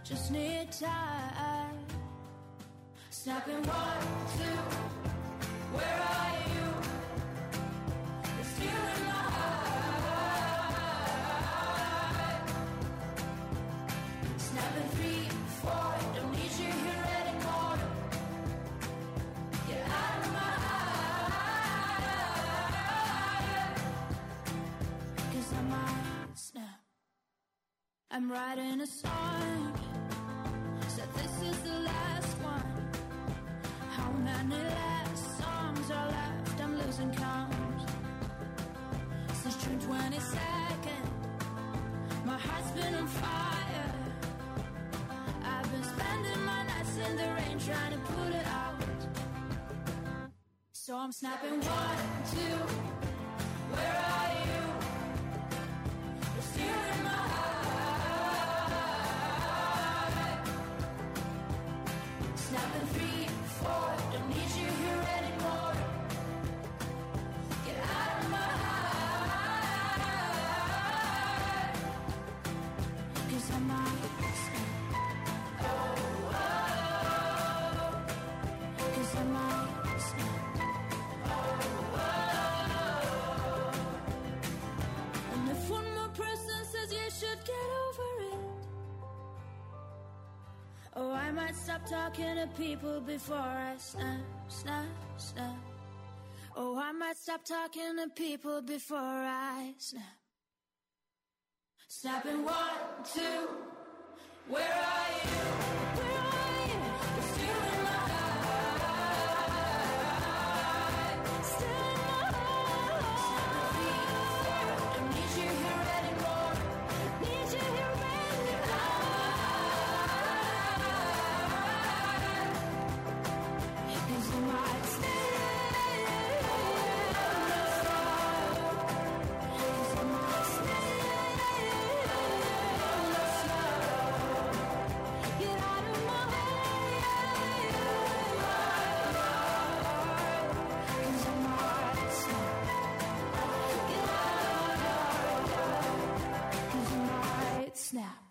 just need time. Snapping 1, 2, where are you? It's you in my heart. Snapping 3, 4, don't need you here anymore. Get out of my heart. 'Cause I might snap. I'm writing a song, said this is the last one. How many last songs are left? I'm losing count. Since June 22nd, my heart's been on fire. I've been spending my nights in the rain trying to put it out. So I'm snapping 1, 2, where are you? You're still in my heart. Snapping 3, 4, don't need you here anymore. Get out of my heart. 'Cause I might snap. Oh, oh. 'Cause I might snap. Oh, oh. And if one more person says you should get over it, oh, I might stop talking to people before I snap, snap, snap. Oh, I might stop talking to people before I snap. Snapping 1, 2, where are you? Where are you? You're still in my heart. Still in my heart. Don't need you here anymore. Need you here anymore. 'Cause I might stay. 'Cause I might stay. Get out of my head. 'Cause I might stay. Get out. 'Cause I might snap.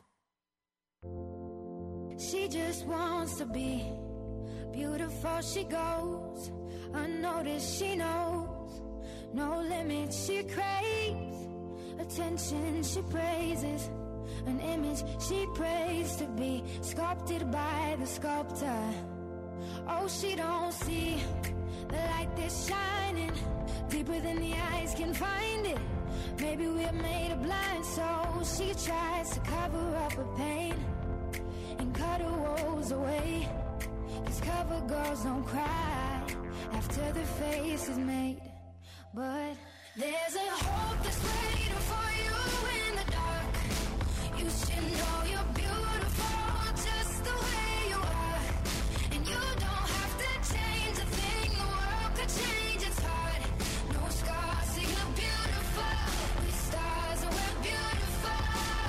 She just wants to be beautiful, she goes unnoticed, she knows no limits, she craves attention, she praises an image she prays to be sculpted by the sculptor. Oh, she don't see the light that's shining deeper than the eyes can find it. Maybe we're made of blind, so she tries to cover up her pain and cut her woes away. 'Cause cover girls don't cry after their face is made. But there's a hope that's waiting for you in the dark. You should know you're beautiful just the way you are. And you don't have to change a thing, the world could change its heart. No scars, so you're beautiful. With stars, and we're beautiful.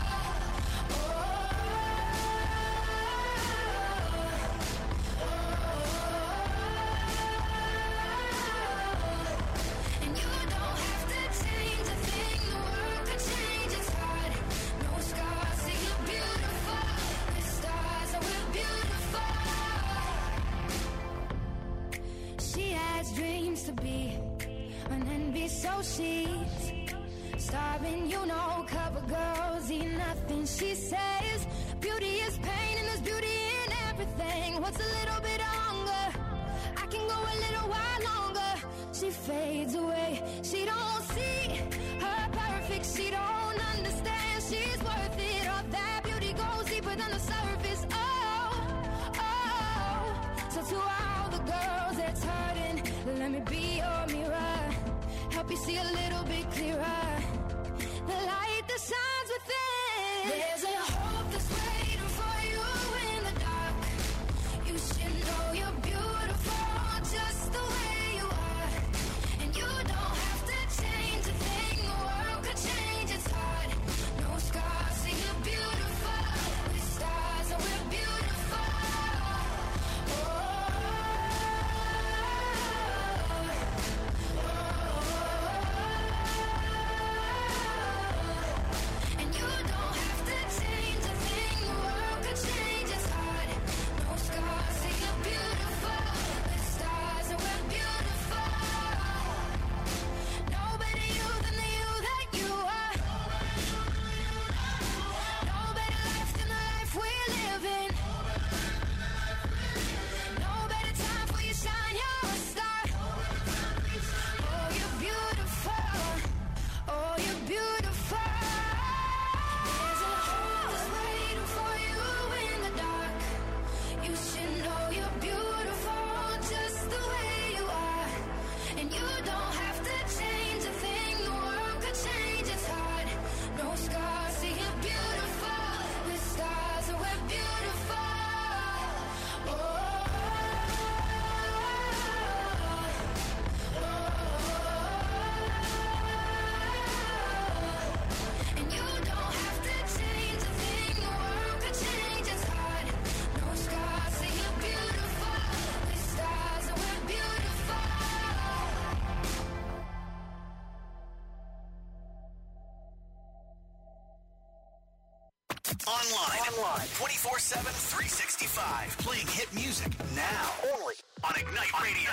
And you don't have to change a thing, the world could change its heart. No scars, so you're beautiful. With stars, and we're beautiful. She has dreams to be an envy, so she's starving, you know. Cover girls eat nothing, she says. Beauty is pain and there's beauty in everything. What's a little bit longer? I can go a little while longer. She fades away, she don't see her perfect, she don't understand she's worth it. All that beauty goes deeper than the surface. Oh, oh. So to all the girls that's hurting, let me be your mirror. Help you see a little bit clearer. The light that shines within. There's a hope that's waiting for you in the dark. You should know you're beautiful just the way you are. And you don't have to change a thing. Online. 24/7, 365. Playing hit music now. Only on Ignite Radio.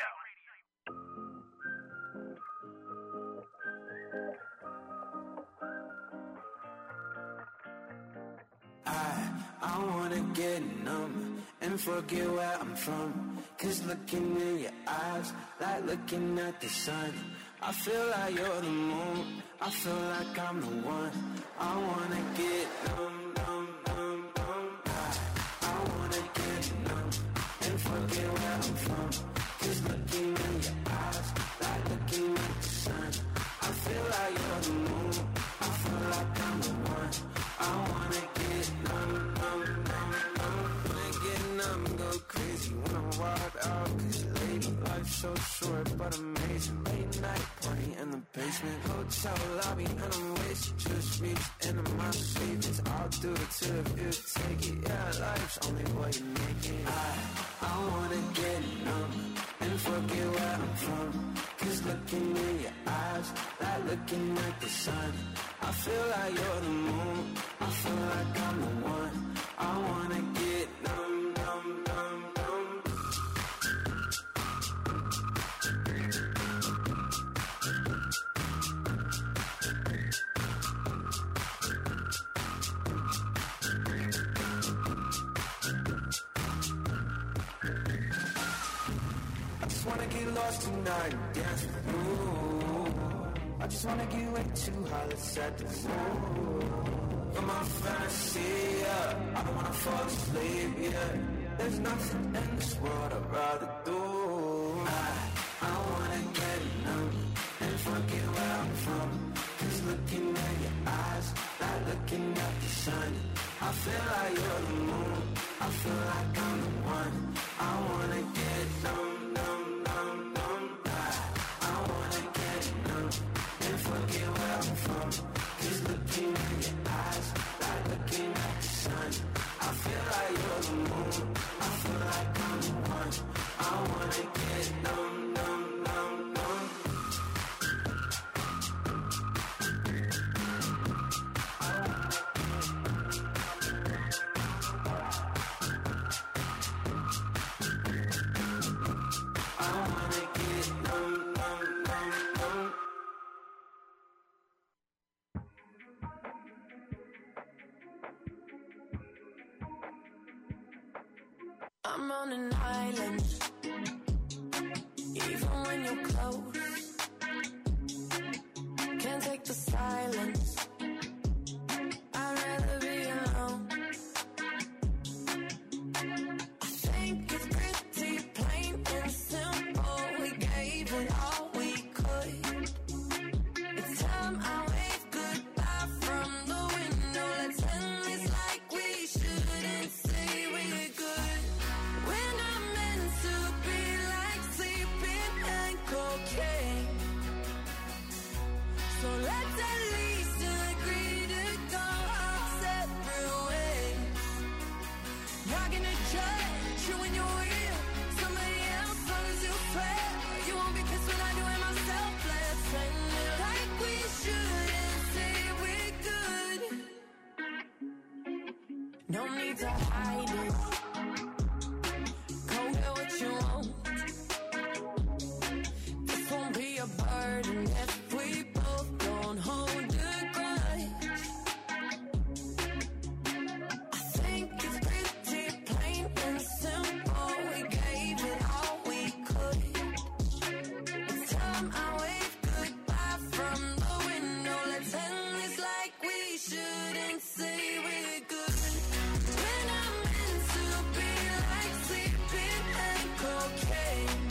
I wanna get numb and forget where I'm from. Cause looking in your eyes, like looking at the sun. I feel like you're the moon, I feel like I'm the one. I wanna get numb, numb, numb, numb. I wanna get numb and forget where I'm from. Cause looking in your eyes, like looking at the sun. I feel like you're the moon, I feel like I'm the one. I wanna get numb, numb, numb, numb. Wanna get numb, go crazy when I walk out. Cause lady, life's so short but amazing. Late night party in the basement, hotel lobby, and I'm wasted. Just reached into my savings. I'll do it till if you take it. Yeah, life's only what you make it. I wanna get numb and forget where I'm from. Cause looking in your eyes, like looking at the sun. I feel like you're the moon, I feel like I'm the one. I wanna get numb, numb, numb, numb. I just wanna get lost tonight and dance with you. I just wanna get way too high, let's set the mood. For my fantasy, yeah, I don't wanna fall asleep, yeah. There's nothing in this world I'd rather do. I wanna get numb and forget where I'm from. Cause looking at your eyes, like looking at the sun. I feel like you're the moon, I feel like I'm the one. I wanna get numb, numb, numb, numb. I wanna get numb and forget where I'm from. Cause looking in your eyes, like looking at the sun. I feel like you're the moon, I feel like I'm the one. I wanna get numb, numb, numb, numb. I wanna get numb, numb, numb, numb. I'm on an island, even when you're close. Can't take the silence, I'd rather be alone. I think it's pretty plain and simple. We gave it all we could. It's time I wave goodbye from the window. Let's end this like we shouldn't say we're good. We're not meant to be like sleeping and cocaine. So let's at least agree to go our separate ways. Not gonna judge you when you're real. Somebody else, long as you swear. You won't be pissed when I do it myself. Let's end it like we should and say we're good. No need to hide it. Go get what you want. This won't be a burden if we both don't hold a grudge. I think it's pretty plain and simple. We gave it all we could. It's time I wave goodbye from the window. Let's end this like we shouldn't say we're good. We're not meant to be like sleeping and cocaine.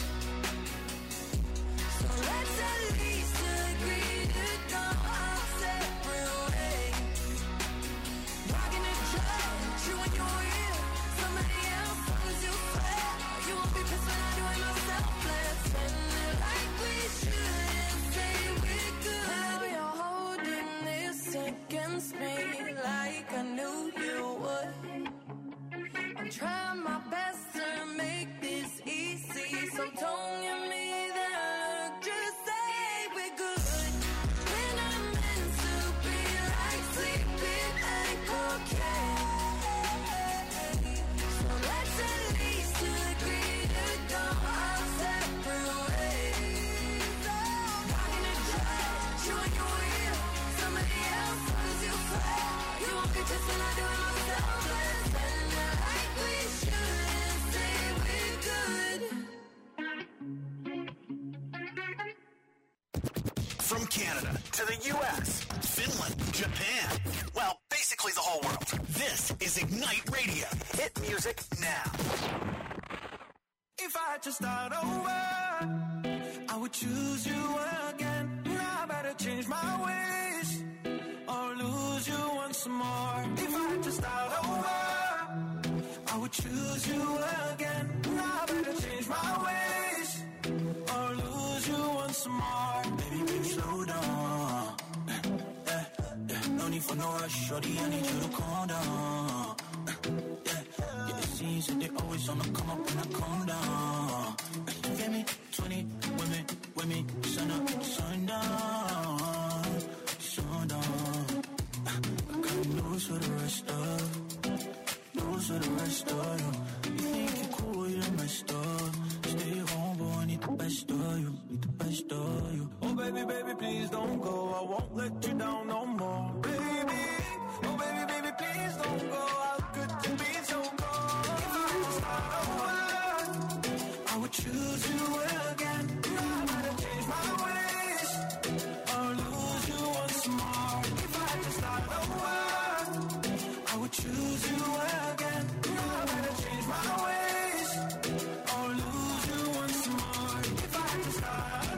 So let's at least agree to go our separate ways. Not gonna judge you when you're real. Somebody else, long as you swear. You won't be pissed when I do it myself. Let's end it like we should and say we're good. Now you're holding this against me like I knew you would. I'm trying my best to make this easy, so don't give me that look. Just say we're good. We're not meant to be like sleeping and cocaine. swear you won't get just when I do it myself. Let's end it like we should and say we're good. From Canada to the U.S., Finland, Japan, well, basically the whole world. This is Ignite Radio. Hit music now. If I had to start over, I would choose you again. I better change my ways or lose you once more. If I had to start over, I would choose you again. I better change my ways or lose you once more. Baby, baby, slow down. No need for no rush, shorty, I need you to calm down. It seems that they always on the come up when I calm down. You feel me? 20 women with me, sun up, sundown, sundown. I got news for the rest of, news for the rest of you. You think you're cool, you're messed up. Stay home, boy, I need the best of you, need the best of you. Oh baby, baby, please don't go, I won't let you down no more. Baby, oh baby, baby, please don't go. How could you be so cold? If I had to start over, I would choose you again. I gotta change my ways or lose you once more. If I had to start over, I would choose you again. I gotta change my ways or lose you once more. If I had to start,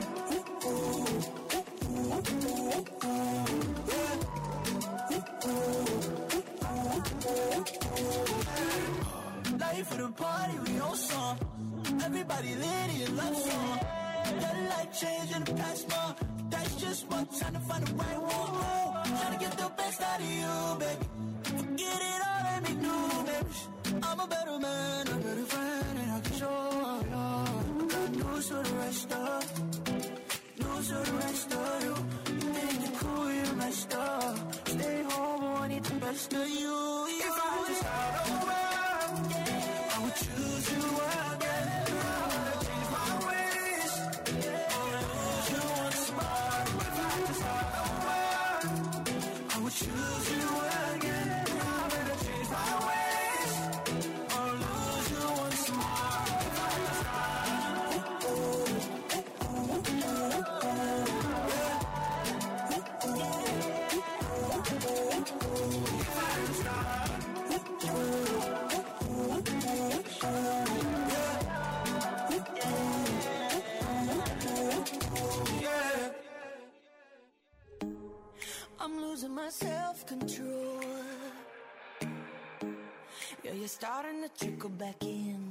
life of the party, we on song. Everybody lit in love song. That life change in the past month. That's just one time to find the right one. Trying to get the best out of you, baby. Forget it all and make new memories. I'm a better man, a better friend, and I can show you. I got news for the rest of, news for the rest of you. You think you're cool, you're messed up. Stay home, I need the best of you. If I had to start over, I would choose you again. I would change my ways or lose you once more. If I had to start over, I would choose you again. I better change my ways or lose you once more. If I had to start, if I had to start. I'm losing my self-control. Yeah, you're starting to trickle back in,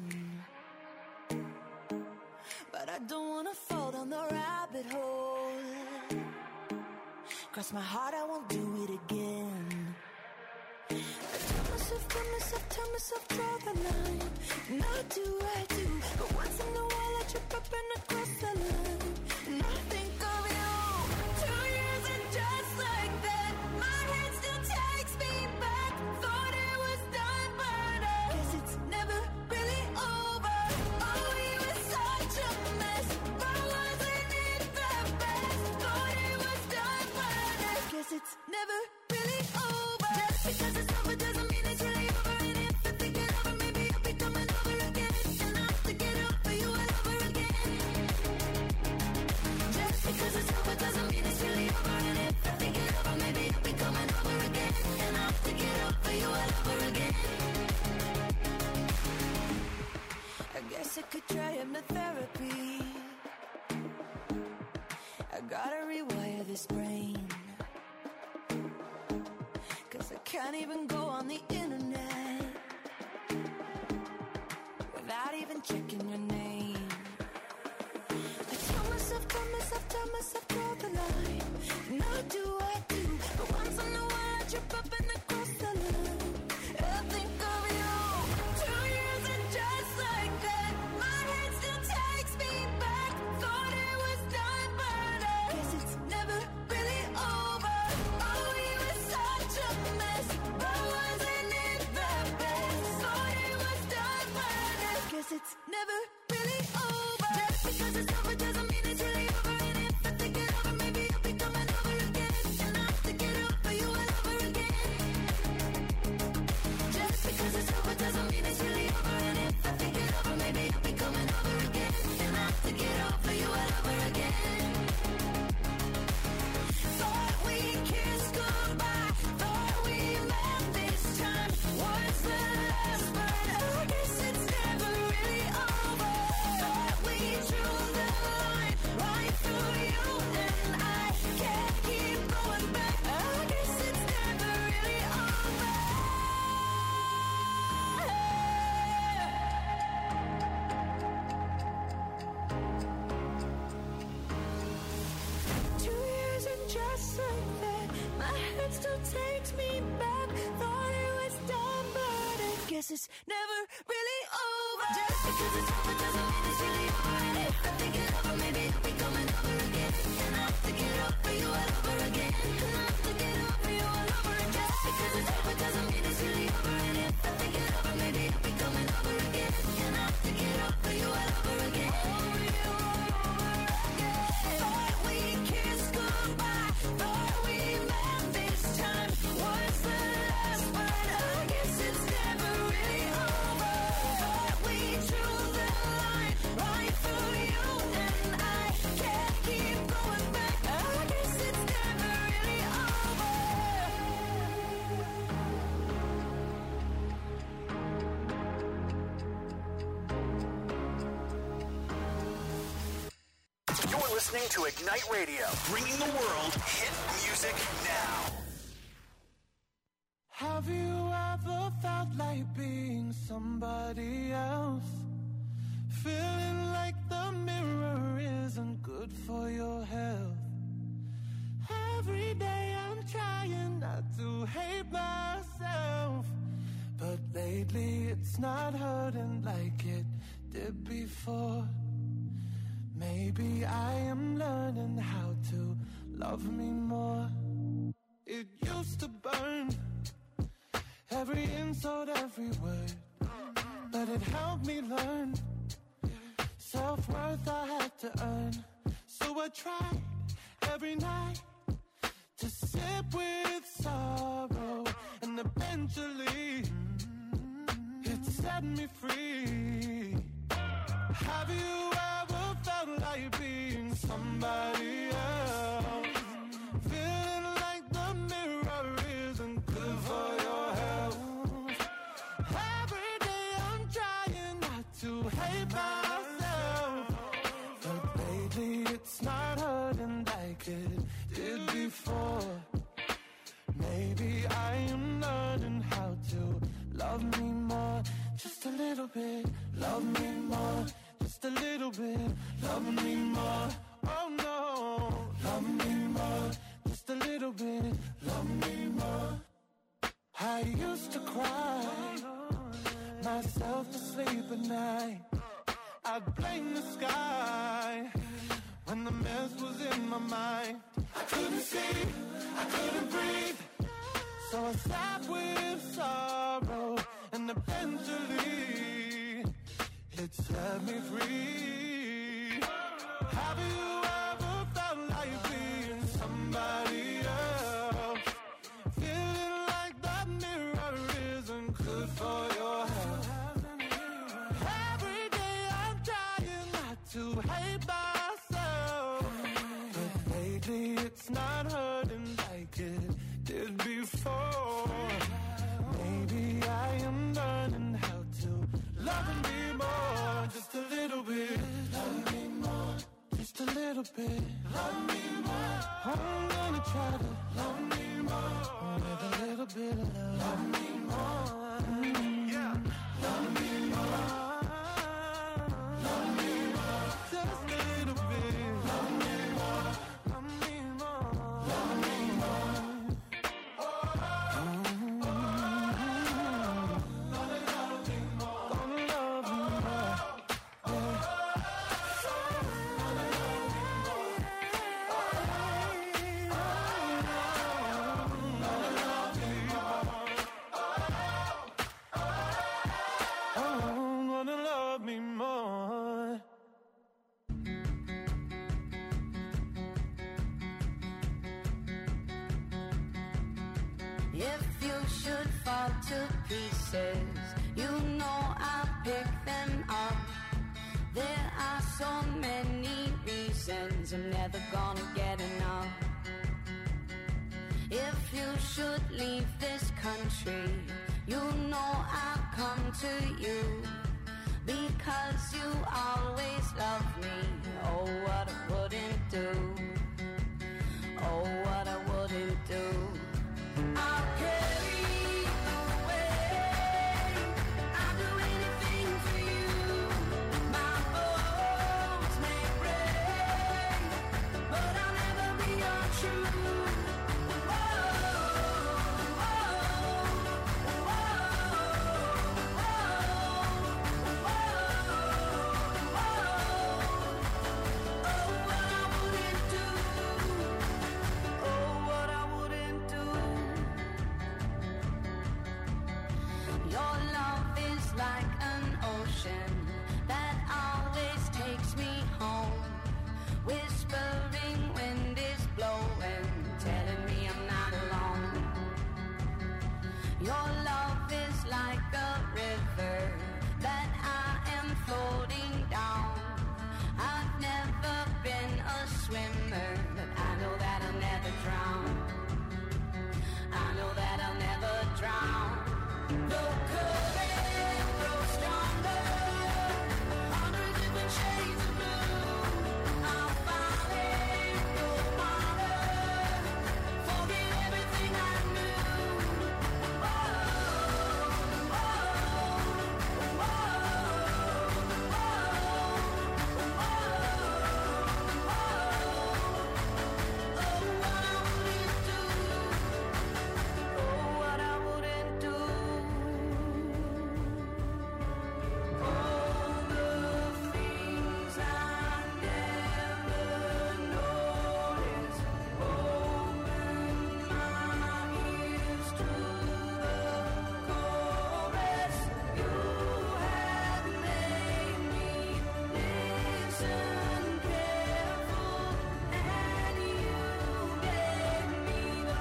but I don't wanna fall down the rabbit hole. Cross my heart, I won't do it again. I tell myself, draw the line. Not do I do, but once in a while I trip up and I cross the line. And I think of you. 2 years and just like that, my head still takes me back. Thought it was done, but I guess it's never really over. Oh, we were such a mess, but wasn't it the best? Thought it was done, but I guess it's never really over. Just because it's over doesn't mean it's really over. And if I think it over, maybe I'll be coming over again. And I have to get over you all over again. Just because it's over doesn't mean it's really over. And if I think it over, maybe I'll be coming over again. And I have to get over you all over again. I guess I could try hypnotherapy. I gotta rewire this brain, 'cause I can't even go on the internet without even checking your name. I tell myself, draw the line. Now do I do, but once in a while I trip up and I cross the line. I think of you. 2 years and just like that, my head still takes me back. Thought it was done, but I guess it's never really over. Oh, we were such a mess, but wasn't it the best? Thought it was done, but I guess it's never really over. Just because it's over doesn't mean it's really over. And if I think it over, maybe I'll be coming over again. And I have to get over you all it still takes me back. Thought it was done, but I guess it's never really over. Just because it's over doesn't mean it's really over. And if I think it over, maybe I'll be coming over again. And I have to get over you all over again. And I have to get over you all over again. Just because it's over doesn't mean it's really over. And if I think it over, maybe I'll be coming over again. And I have to get over you all over again. Thought we kissed goodbye. Thought we met this time. Was the last one? I guess it's never really over. Thought we drew the line right through you and I. Can't keep going back. I guess it's never really over. You're listening to Ignite Radio, bringing the world hit music now. Have you ever felt like being somebody else? Feeling like the mirror isn't good for your health. Every day I'm trying not to hate myself, but lately it's not hurting like it did before. Maybe I am learning how to love me more. It used to burn, every insult, every word, but it helped me learn. Self-worth I had to earn, so I tried every night to sip with sorrow, and eventually it set me free. Have you ever felt like being somebody else? Feeling like the mirror isn't good for your health. Every day I'm trying not to hate myself, but lately it's not hurting like it did before. Maybe I am learning how to love me more. Just a little bit, love me more. Just a little bit, love me more. Oh no, love me more. Just a little bit, love me more. I used to cry myself to sleep at night. I'd blame the sky when the mess was in my mind. I couldn't see, I couldn't breathe, so I sat with sorrow, and eventually it set me free. Have you ever felt like being somebody else? Feeling like that mirror isn't good for your health. Every day I'm trying not to hate myself, but lately it's not hurting like it did before. Maybe I am learning how to love me more. Just a little bit, love me more. Just a little bit, love me more. I'm gonna try to love me more. With a little bit of love me more. Yeah, love me more. Love me more. Just a little bit, love me more. Love me more. Love me more. If you should fall to pieces, you know I'll pick them up. There are so many reasons I'm never gonna get enough. If you should leave this country, you know I'll come to you, because you always love me. Oh, what I wouldn't do. Oh, what I wouldn't do. I'll carry you away. I'll do anything for you. My bones may break, but I'll never be untrue. Whoa. Your love is like a river that I am floating down. I've never been a swimmer, but I know that I'll never drown. I know that I'll never drown. The current grows stronger under different shades of blue. I'll fall in the water, forget everything I knew. Oh, oh, oh, what I wouldn't do. All the things I never noticed. Open my ears to the chorus. You have made me listen careful, and you gave me the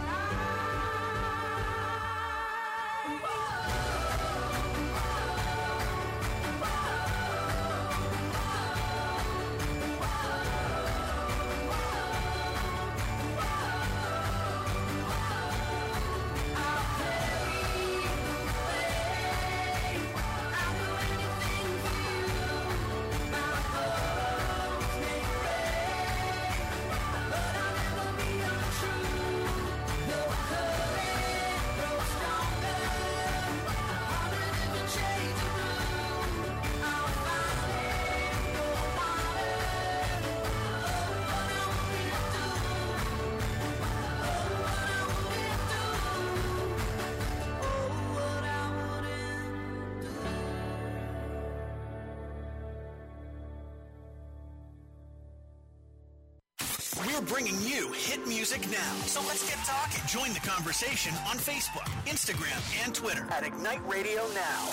We're bringing you hit music now. So let's get talking. Join the conversation on Facebook, Instagram, and Twitter at Ignite Radio Now.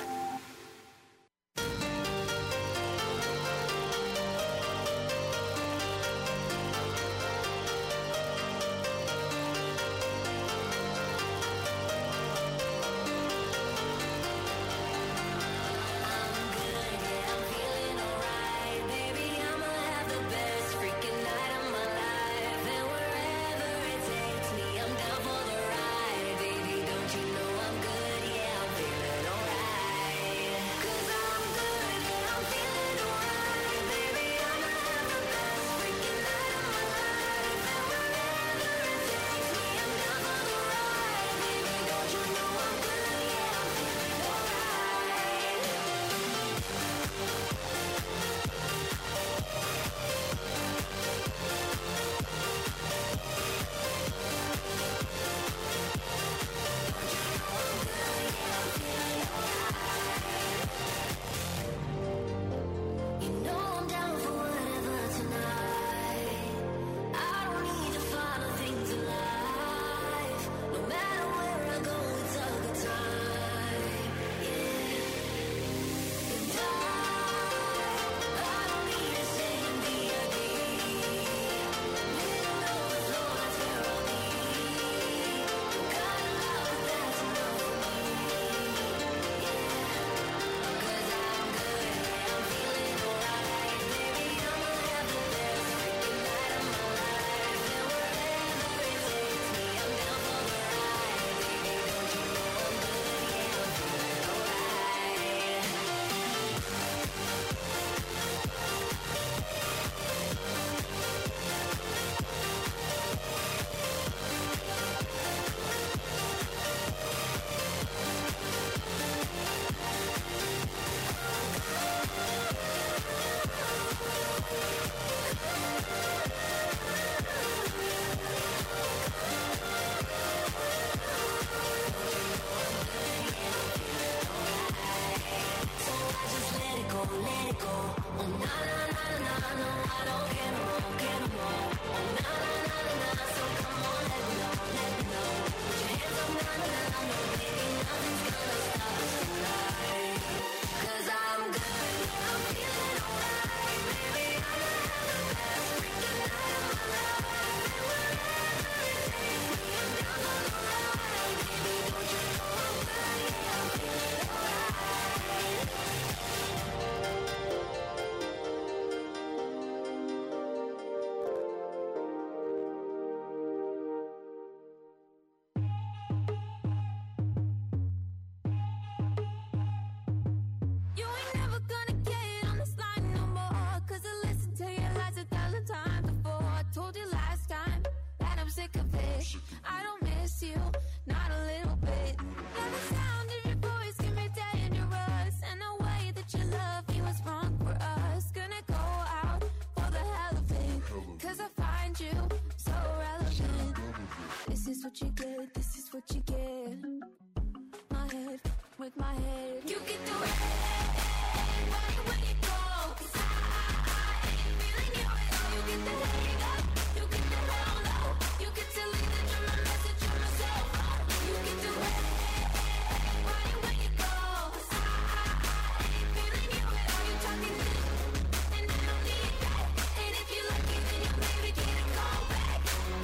sick of it. I don't miss you, not a little bit. Yeah, the sound of your voice can be dangerous, and the way that you love me was wrong for us. Gonna go out for the hell of it, 'cause I find you so relevant. This is what you get, this is what you get. My head with my head. You can do it when you go, 'cause I ain't feeling you at all. You get the hang up, you get the hell no. You get to leave the drama message on my cell phone. You can do it when you go, 'cause I ain't feeling you at all. You talking this, and I don't need that. And if you're lucky, then you'll maybe get a call back.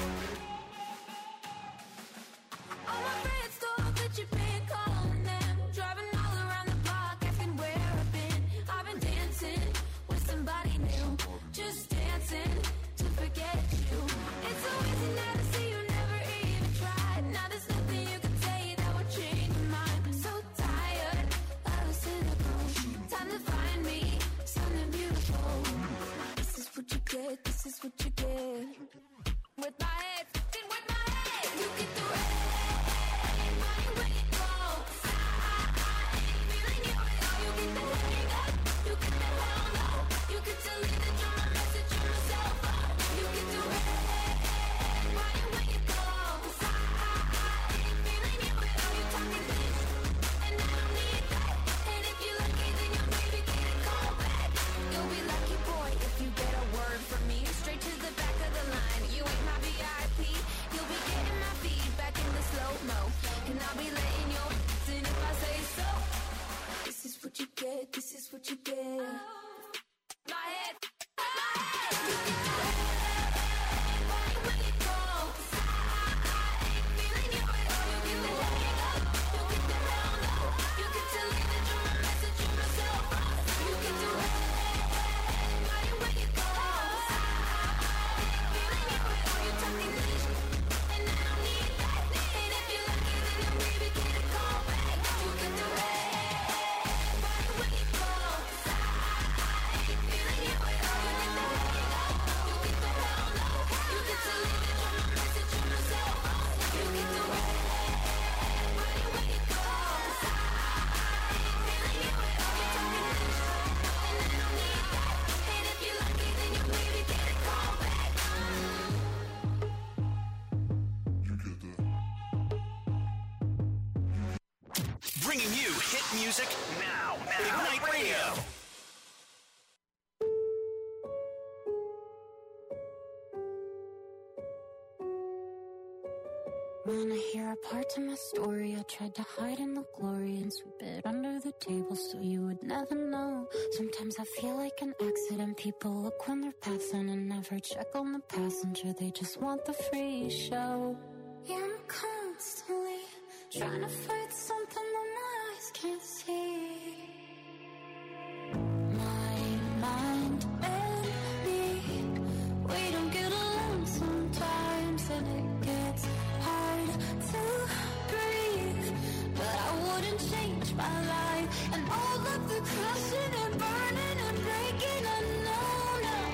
All my friends thought that you've been calling them, driving all around the block, asking where I've been. I've been dancing with somebody new, just dancing to forget you. It's so easy now to see you never even tried. Now there's nothing you can say that would change your mind. I'm so tired of the cynical. Time to find me something beautiful. This is what you get, this is what you get. With my head, fucking with my head. You can do it when you go, 'cause I ain't feeling you at all. You get the hang up, you get the hell no. You get to leave the drama message on my cell phone. You can do it when you go, 'cause I ain't feeling you at all. You talking this, and I don't need that. And if you're lucky, then you'll maybe get a call back. You'll be lucky, boy, if you get a word from me. Straight to the back of the line. You ain't my VIP. You'll be getting my feedback in the slow-mo, and I'll be letting you in if I say so. This is what you get, this is what you get. My head, you can do it when you go, 'cause I ain't feeling you at all. You get the hang up, you get the hell no. You get to leave the drama message on my cell phone. You can do it when you go, 'cause I ain't feeling you at all. You talking this, and I don't need that. And if you're lucky, then you'll maybe get a call back. You can do it when you go, 'cause I ain't feeling you at all. You get the hang up, you get the hell no. You get to leave the drama message on my cell phone. You can do it when you go, 'cause I ain't feeling you at all. You talking this, and I don't need that. And if you're lucky, then you'll maybe get a call back. Bringing you hit music now. Ignite Radio. When I hear a part to my story, I tried to hide in the glory and sweep it under the table so you would never know. Sometimes I feel like an accident. People look when they're passing and never check on the passenger. They just want the free show. Yeah, I'm constantly trying to fight something that my eyes can't see. My mind and me, we don't get along sometimes, and it gets hard to breathe. But I wouldn't change my life, and all of the crashing and burning and breaking, I know now.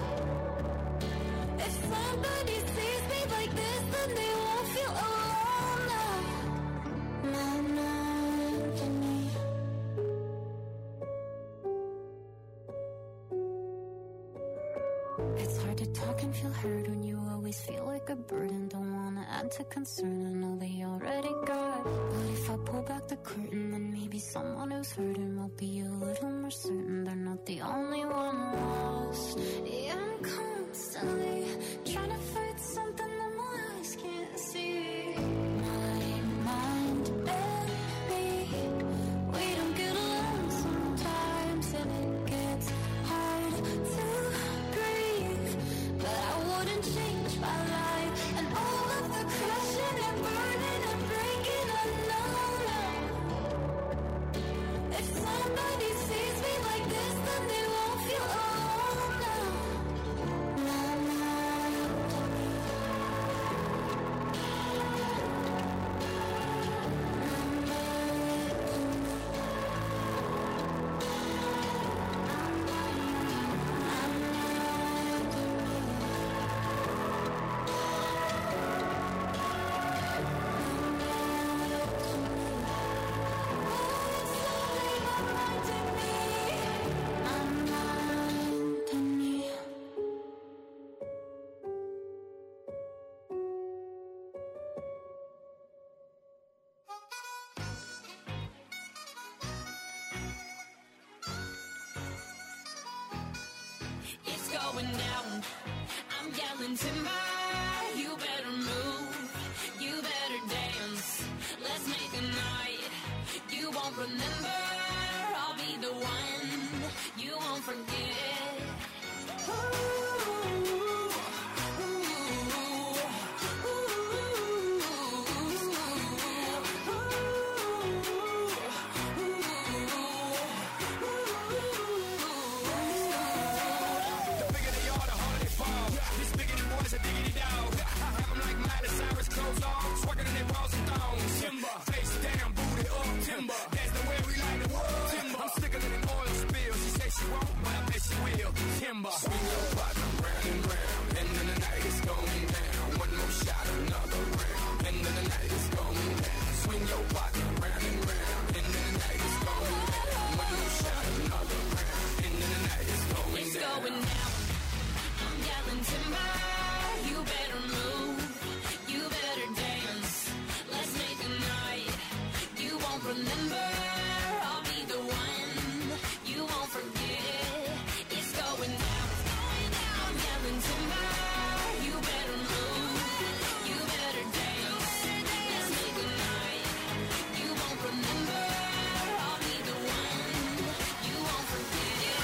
If somebody sees me like this, then they won't feel alone now. My mind and me. It's hard to talk and feel heard when you always feel like a burden. Don't wanna add to concern, I know they already got. But if I pull back the curtain, then maybe someone who's hurting will be a little more certain they're not the only one lost. Yeah, I'm constantly trying to fight something that my eyes can't see. My mind and me, we don't get along sometimes, and it gets hard to breathe. But I wouldn't change my life, and all of the crashing and burning and breaking, I know now. If somebody going down. I'm yelling timber, you better move, you better dance. Let's make a night you won't remember. I'll be the one you won't forget. Timber. Swing your partner round and round, and then the night is going down. One more shot, another round, and then the night is going down. Swing your partner round and round, and then the night is going down. One more shot, another round, and then the night is going It's down. going down. I'm yelling timber, you better move, you better dance. Let's make a night you won't remember. I'll be the one you won't forget. It's going down. I'm yelling timber, you better move, you better dance. Let's make a night you won't remember. I'll be the one you won't forget.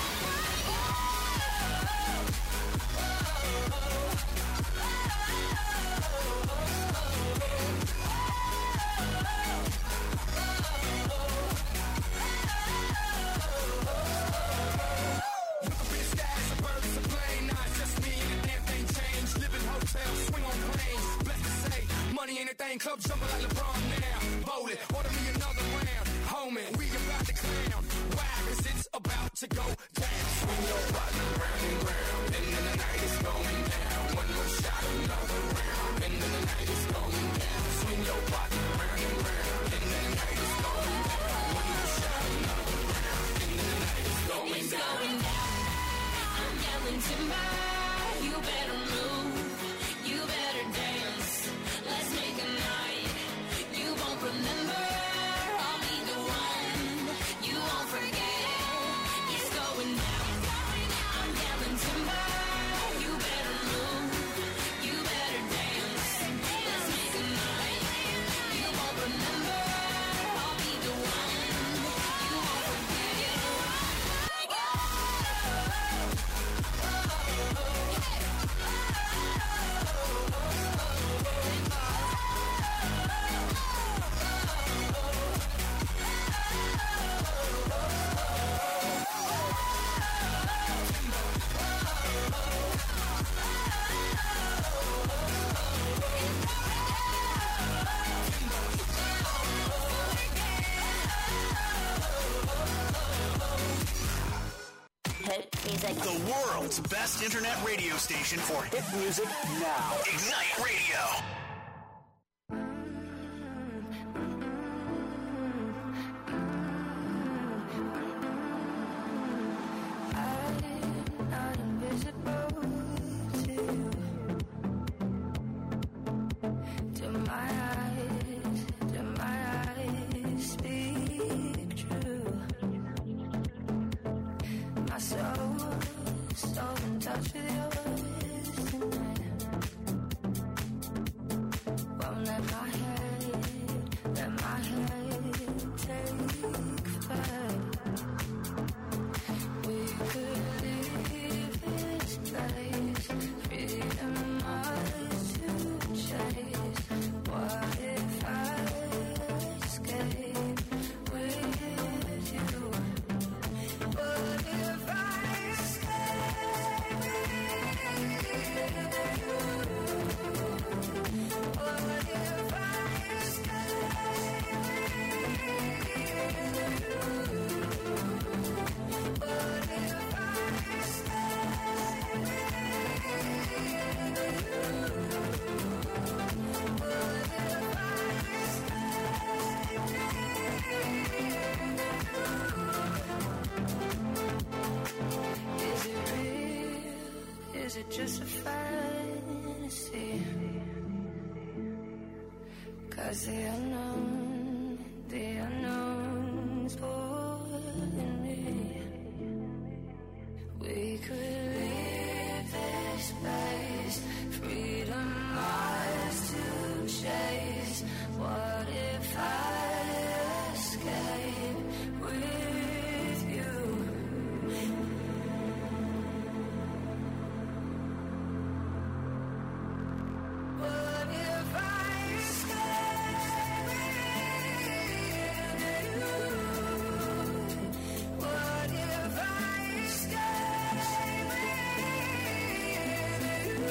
Money ain't a thing, club jumping like LeBron now. Bowl it, order me another round. Homie, we about to clown. Why? 'Cause it's about to go down. Swing your partner round and round, and then the night is going down. One more shot, another round, and then the night is going down. Swing your partner round and round, and then the night is going down. One more shot, another round, and then the night is going It's down. going down. I'm yelling timber, you better move, you better dance. Let's make a night you won't remember. I'll be the one you won't forget. It's going down. I'm yelling timber, you better move, you better dance. Let's make a night you won't remember. I'll be the one you won't forget. Hit music. The world's best internet radio station for hit music now. Ignite Radio. I'm not invisible to you. Do my eyes speak true? My soul's so in touch with yours tonight. Won't let my head take flight. We could leave this place, freedom ours to chase. What if I escape with you? What if I escape with you? What if I escape with you? What if I stay with you? What if I stay with you? Is it real? Is it just a fantasy? 'Cause the unknown's pulling me. We could leave stayed with you. What if I stay with you? What if I stay with you?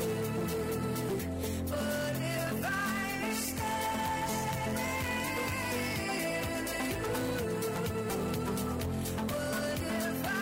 What if I stay with you? What if I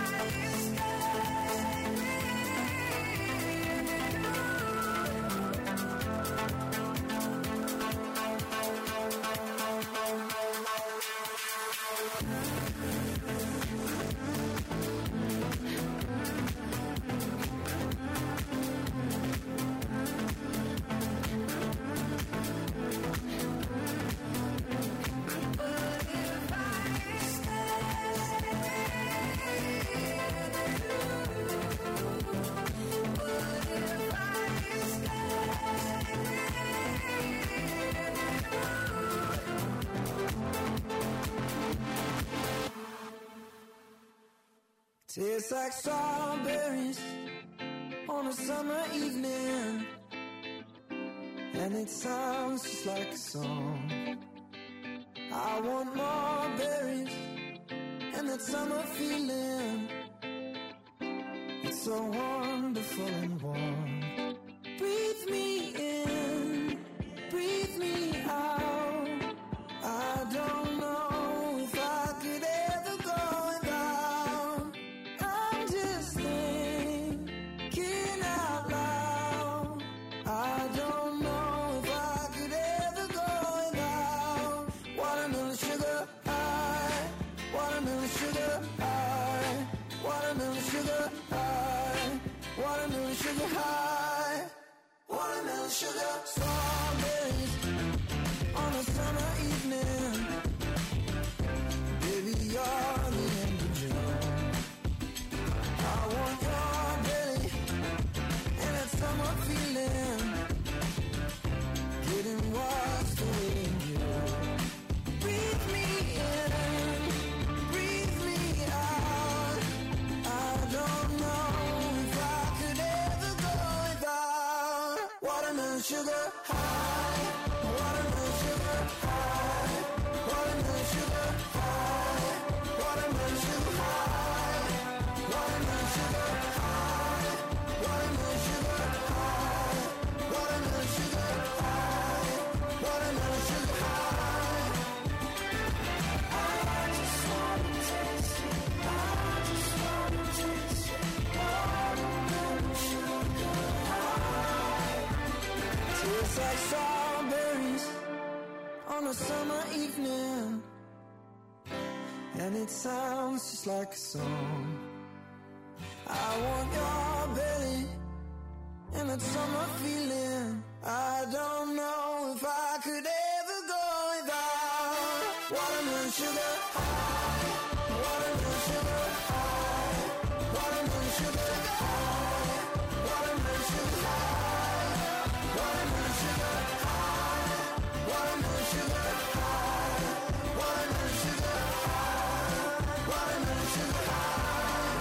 Tastes like strawberries on a summer evening, and it sounds just like a song. I want more berries and that summer feeling. It's so wonderful and warm. Breathe me in, breathe me out. I don't know if I could ever go without. I'm just thinking out loud. I don't know if I could ever go without. Watermelon sugar high, watermelon sugar high, watermelon sugar high, watermelon sugar high, watermelon sugar. Strawberries on a summer evening. Baby, you're the end of June. I want your belly and that summer feeling, getting washed away in you. Breathe me in, breathe me out. I don't know if I could ever go without. Watermelon sugar high, watermelon sugar high, watermelon sugar high, watermelon sugar high, watermelon sugar high, watermelon sugar high, watermelon sugar high, watermelon sugar high. I just wanna taste it, I just wanna taste it, watermelon sugar high. Tastes like strawberries on a summer evening, and it sounds just like a song. I want your belly and that summer feeling. I don't know if I could ever go without. Watermelon sugar high, watermelon sugar high, watermelon sugar high, watermelon sugar high, watermelon sugar high, watermelon sugar high, watermelon sugar high, watermelon sugar high.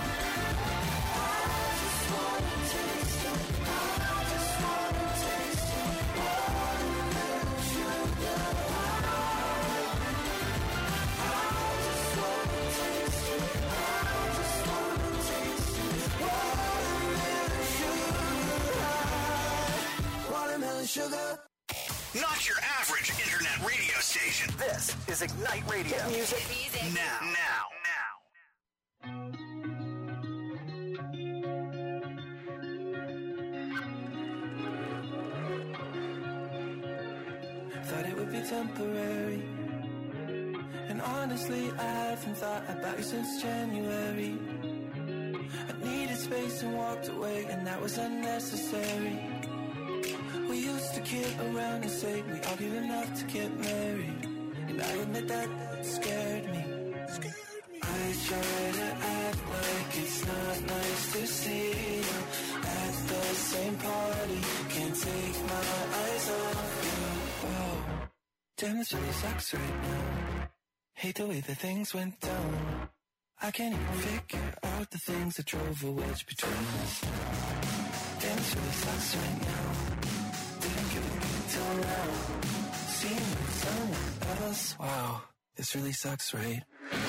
I just wanna taste it, I just wanna taste it, watermelon sugar high. I just wanna taste it, I just wanna taste it, watermelon sugar high, watermelon sugar. Not your average internet radio station. This is Ignite Radio. Music now. Thought it would be temporary, and honestly I haven't thought about you since January. I needed space and walked away, and that was unnecessary. We used to kid around and say we argued enough to get married, and I admit that scared me. I try to act like it's not nice to see you at the same party. Can't take my eyes off you. Whoa, damn, this really sucks right now. Hate the way that things went down. I can't even figure out the things that drove a wedge between us. Damn, it really sucks right now. Didn't get it until now. Seeing with someone else. Wow, this really sucks, right?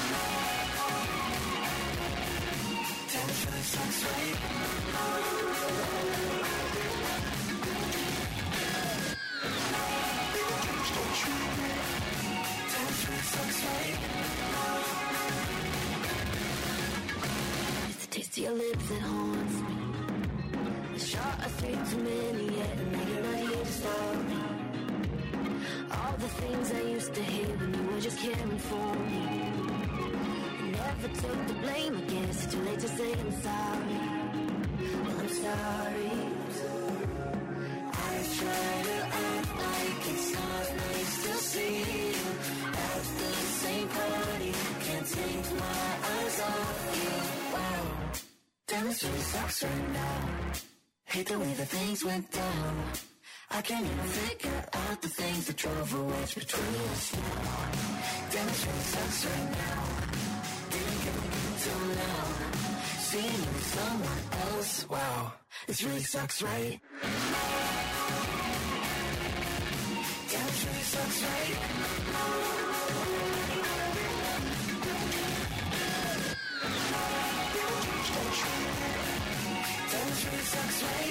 Damn, it really sucks, right? It's the taste of your lips that haunts me. A shot of three too many yet, and now you're not here to stop me. All the things I used to hate when you were just caring for me. I never took the blame, I guess it's too late to say I'm sorry. Well, I'm sorry. I try to act like it's not nice to see you at the same party. Can't take my eyes off you. Wow, damn, this really sucks right now. Hate the way that things went down. I can't even figure out the things that drove a wedge between us now. Damn, this really sucks right now. Didn't get it until now. Seeing you with someone else. Wow, this really sucks, right? Damn, this really sucks, right? Damn, this really sucks, right?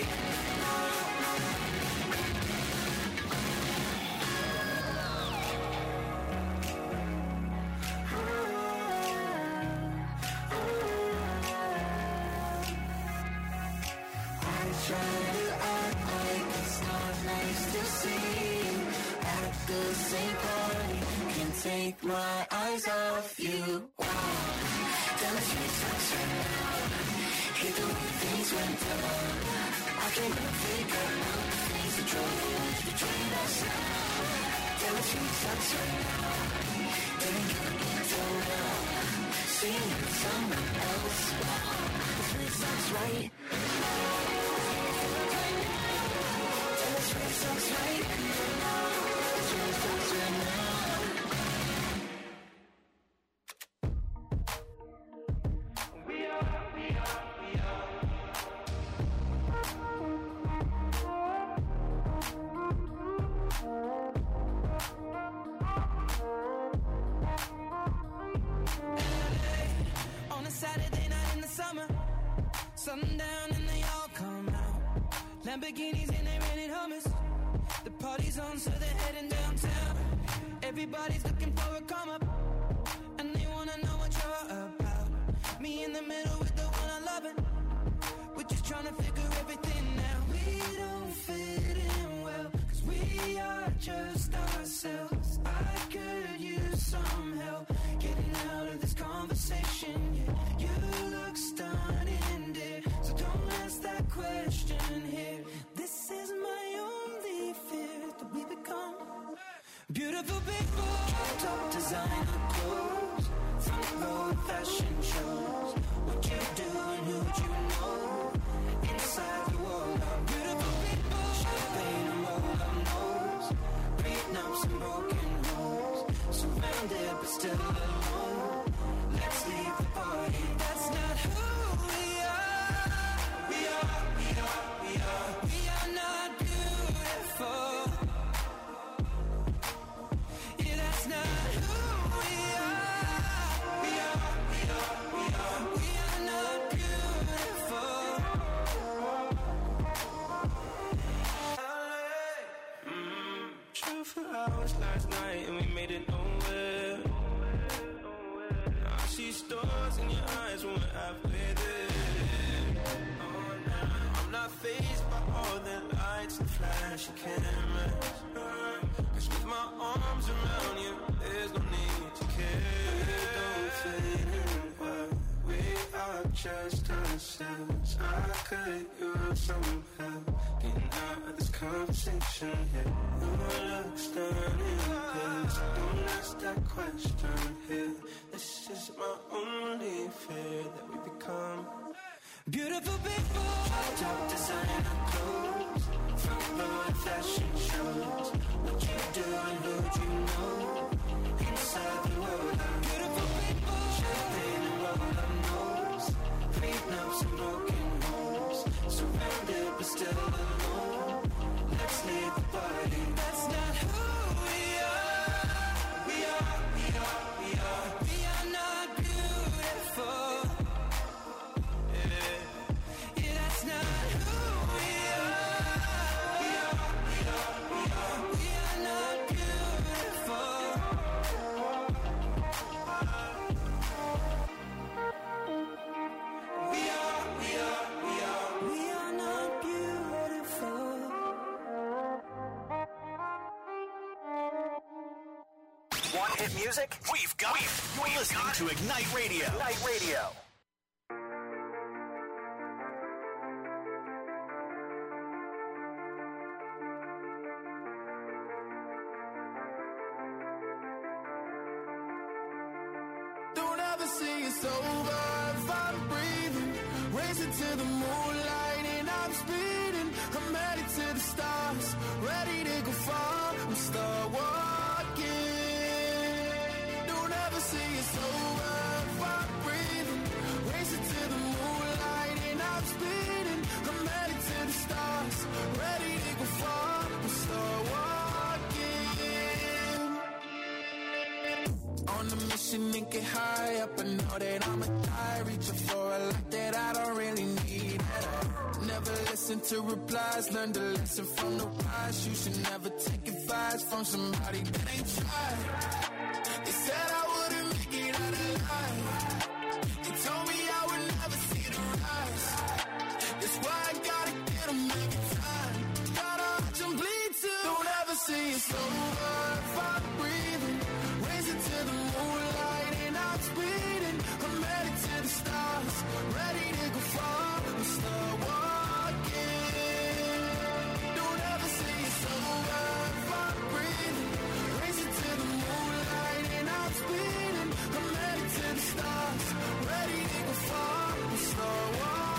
Try to act like it's not nice to see you at the same party. Can't take my eyes off you. Wow, damn, it really sucks right now. Hate the way things went down. I can't even figure out the things that drove the wedge between us now. Damn, it really sucks right now. Didn't get it until now. Seeing you with someone else. Wow, this really sucks, right? This really sucks right now. This really sucks right now. On a Saturday night in the summer, sundown and they all come out. Lamborghinis and they rented hummus. The party's on, so they're heading downtown. Everybody's looking for a come up, and they wanna know what you're about. Me in the middle with the one I love, and we're just trying to figure everything out. We don't fit in well, 'cause we are just ourselves. I could use some help getting out of this conversation. Yeah, you look stunning, dear, so don't ask that question here. This is my only fear, that we become beautiful people. Top designer clothes, front row fashion shows. What you do and who'd you know? Inside the world of beautiful people. Champagne and roll up nose, prenups and broken homes. Surrounded but still alone. Let's leave the party. That's not who we are. We are, we are, we are. We are not beautiful. Yeah, that's not who we are. We are, we are, we are. We are not beautiful. Drove for hours last night and we made it nowhere. I see stars in your eyes when we're halfway there. Oh, nah. I'm not fazed by all the lights and flashy cameras. 'Cause with my arms around you, there's no need to care. We don't fit in well. We are just ourselves. I could use some help getting out of this conversation. Yeah, you look stunning, please don't ask that question here. This is my only fear, that we become beautiful people. Top designer clothes, front row fashion shows. What you do and who'd you know? Inside the world Want hit music? We've got it. You're listening to Ignite Radio. Ignite Radio. Don't ever say it's over if I'm breathing. Racing to the moonlight and I'm speeding. I'm headed to the stars, ready to go far. I'm start walking. Don't ever say it's over if I'm breathing. Racing to the moonlight and I'm speeding. I'm headed to the stars, ready to go far. I'm start walking. On a mission and get high up, I know that I'ma die. Reaching for a light that I don't really need at all. Never listen to replies, learn to listen from the wise. You should never take advice from somebody that ain't tried. They said I wouldn't make it out alive. They told me I would never see the rise. That's why I gotta get them every time. Gotta watch them bleed too. Don't ever say it's over if I'm breathing. Racing to the moonlight and I'm speeding. I'm headed to the stars, ready to go far. I'm start walking. Don't ever say it's over if I'm breathing. Racing to the moonlight and I'm speeding. I'm headed to the stars, ready to go far. I'm start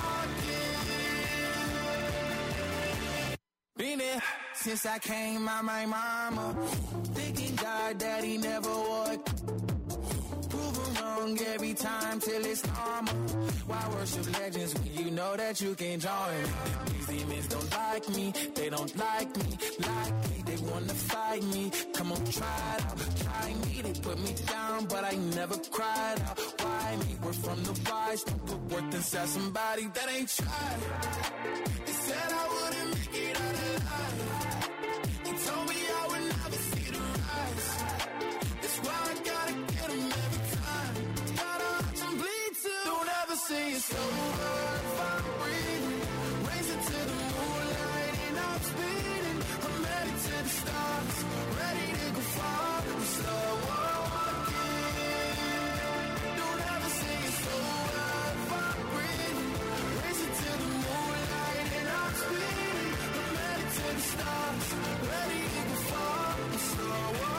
walking. Been there since I came out my mama. Thinking God that he never would. Proven wrong every time till it's normal. Why worship legends when you know that you can't join? These demons don't like me, they don't like me. Like me, they wanna fight me. Come on, try it out, try me. They put me down, but I never cried out. Why me? We're from the wise, don't put worth inside somebody that ain't tried. They said I wouldn't make it out alive. They told me I would never see the rise. That's why I gotta get them every time. Gotta watch them bleed too. Don't ever say it's over if I'm breathing. Racing to the moonlight and I'm speeding. I'm headed to the stars, ready to go far. I'm start walking. Don't ever say it's over if I'm breathing. Racing to the moonlight and I'm speeding. I'm headed to the stars, ready to go far. I'm start walking.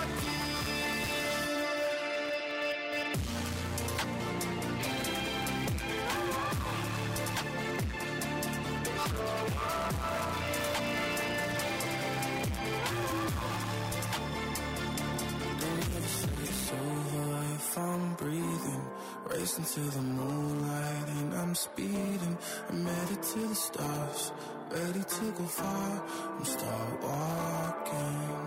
If I'm breathing, racing to the moonlight and I'm speeding. I'm headed to the stars, ready to go far. I'm start walking.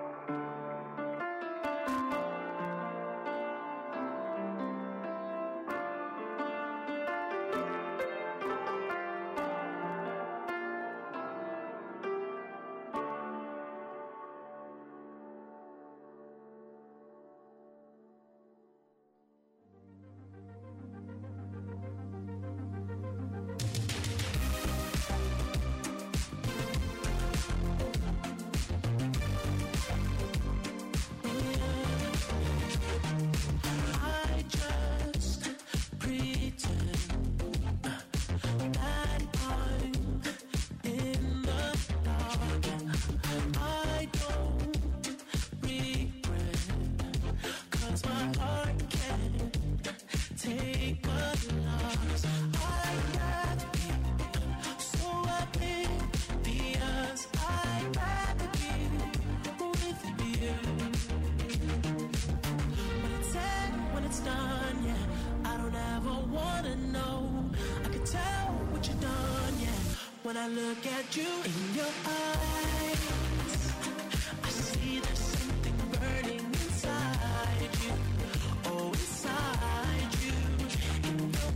When I look at you in your eyes, I see there's something burning inside you. Oh, inside you. In your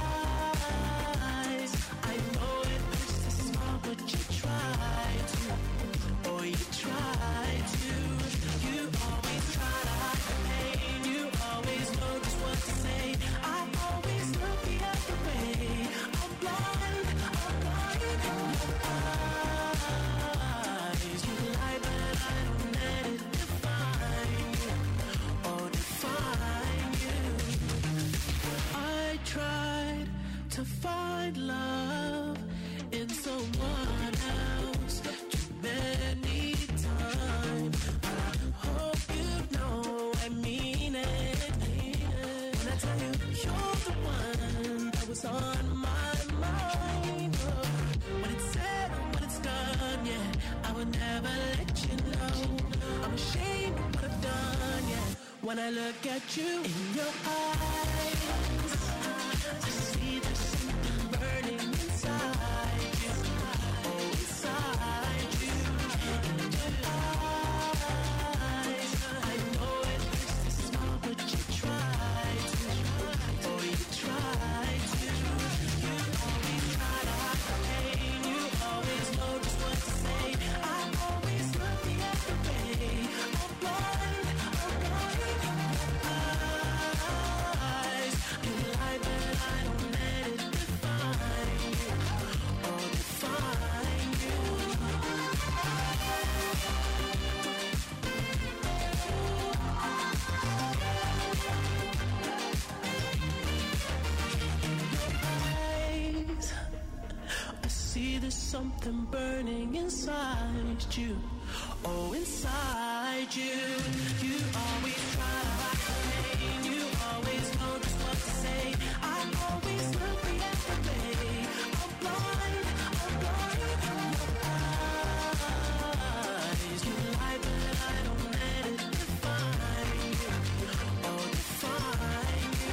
eyes, I know it hurts to smile, but you try to. Oh, you try to. You always try to hide the pain. You always know just what to say. I always look the other way. I'm blind. In your eyes, you what's on my mind. Oh, when it's said or when it's done, yeah, I would never let you know. I'm ashamed of what I've done, yeah. When I look at you in your eyes, I see there's something burning inside you. Oh, inside you. In your eyes, I know it hurts to smile, but you try to. Oh, you try to. You always try to hide the pain. You always know just what to say. I always look the other way. I'm blind, eyes. You lie, but I don't let it define you. Oh, define you. Eyes, I see there's something burning inside you. Oh, inside you. You always try to hide the pain. You always know just what to say. I always look the other way. I'm blind, eyes. You lie, but I don't let it define you. Oh, define you.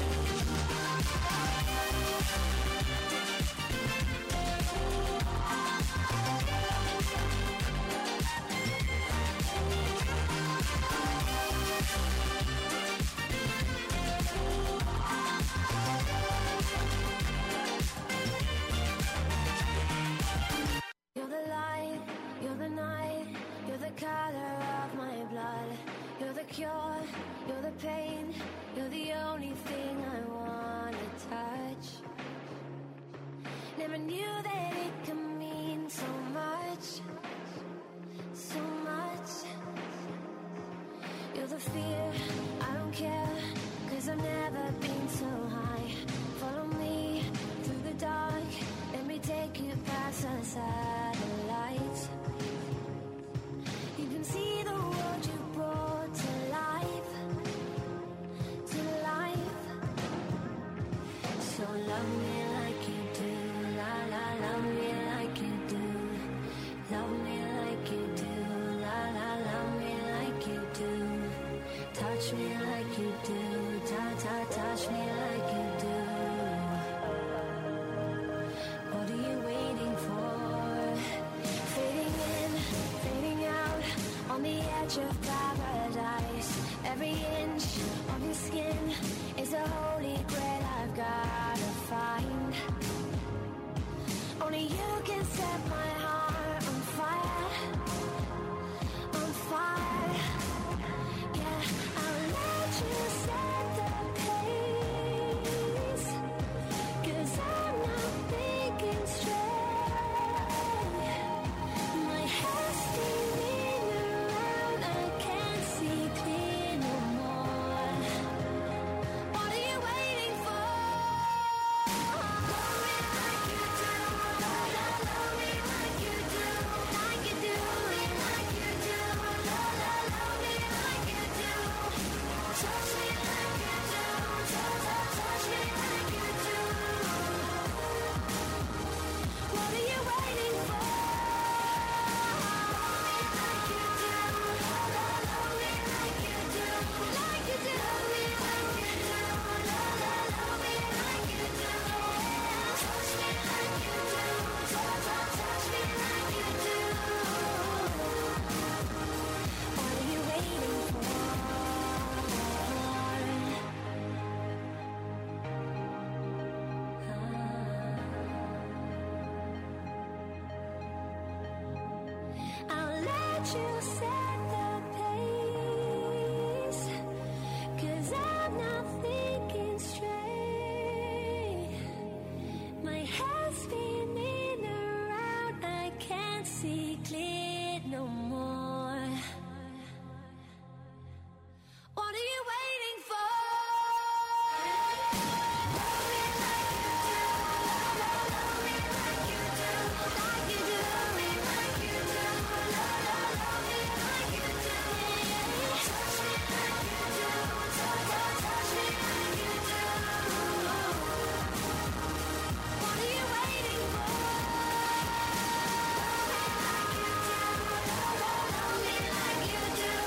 You're the light, you're the night, you're the color of my blood. You're the cure, you're the pain, you're the only thing I wanna touch. Never knew that it could mean so much, so much. You're the fear, I don't care, 'cause I've never been so high. Follow me through the dark, let me take you past the satellites. You can see the world you brought to life, to life. So love me like you do, la la, love me like you do. Love me like you do, la la, love me like you do. Touch me like you do, ta ta, touch me like you do. What are you waiting for? Fading in, fading out, on the edge of paradise. Every inch of your skin is a holy grail I've gotta find. Only you can set my heart